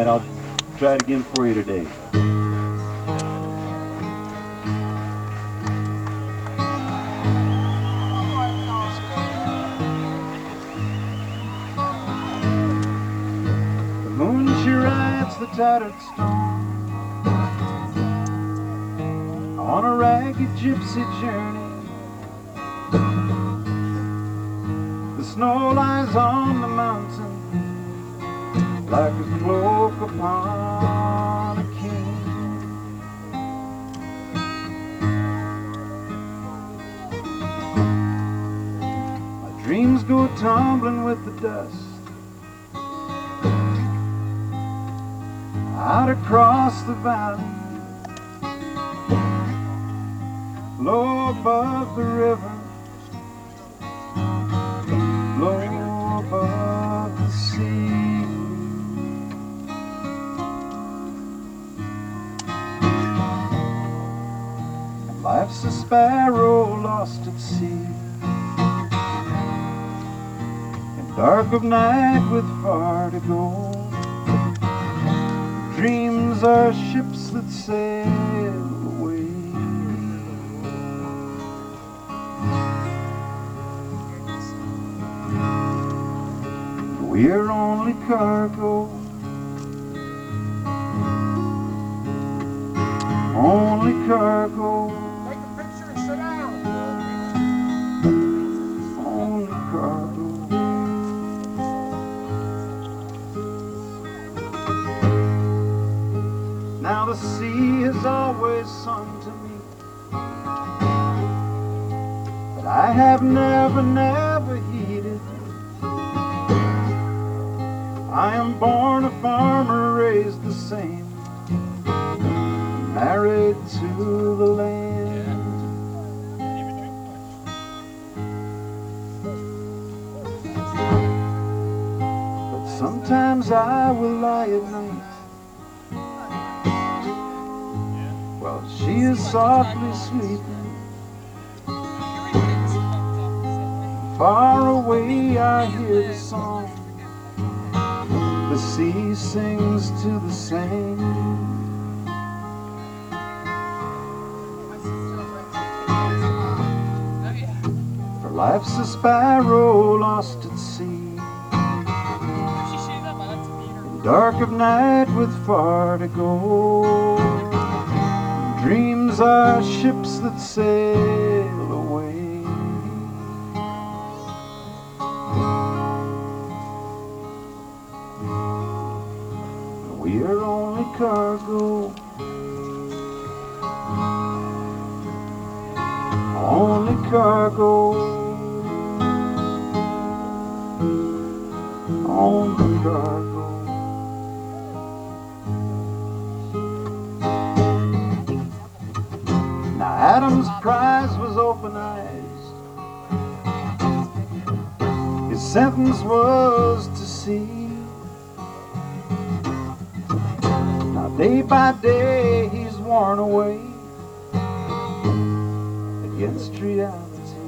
night. I'll try it again for you today. The moon, she rides the tattered stone on a ragged gypsy journey. The snow lies on the mountain like a cloak upon a king. My dreams go tumbling with the dust out across the valley, low above the river, low above the sea. Life's a sparrow lost at sea, in dark of night with far to go. Dreams are ships that sail away. We're only cargo, only cargo. Take a picture and sit down. Only cargo. Now the sea has always sung to me, but I have never, never heeded. I am born a farmer, raised the same, married to the land. But sometimes I will lie at night while she is softly sleeping. Far away I hear the song the sea sings to the same. For life's a sparrow lost at sea, in dark of night with far to go. Dreams are ships that sail away. We are only cargo, only cargo, only cargo. Now Adam's prize was open eyes, his sentence was to see. Day by day he's worn away against reality.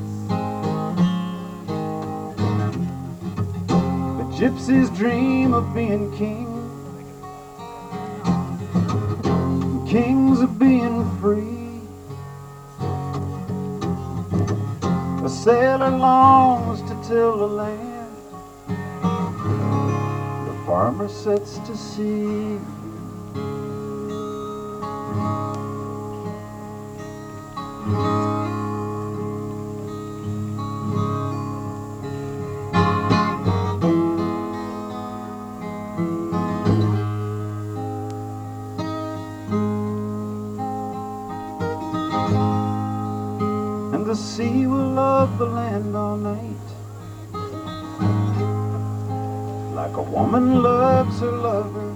The gypsies dream of being king, kings of being free. A sailor longs to till the land, the farmer sets to sea. And the sea will love the land all night, like a woman loves her lover.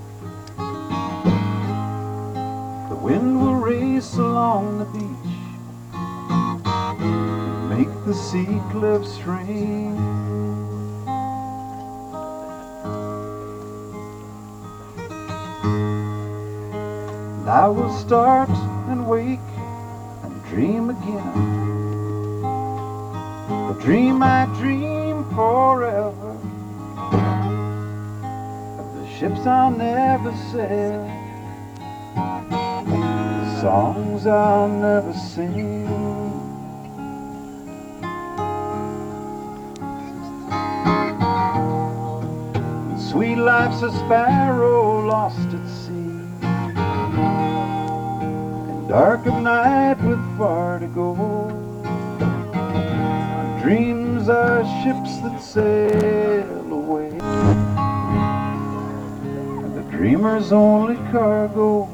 The wind will race along the beach, make the sea cliffs ring. And I will start and wake and dream again, the dream I dream forever, of the ships I'll never sail, songs I'll never sing. Sweet life's a sparrow lost at sea, and dark of night with far to go. Dreams are ships that sail away, and the dreamer's only cargo,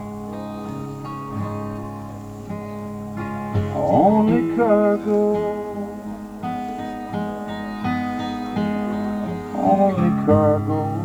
only cargo, only cargo.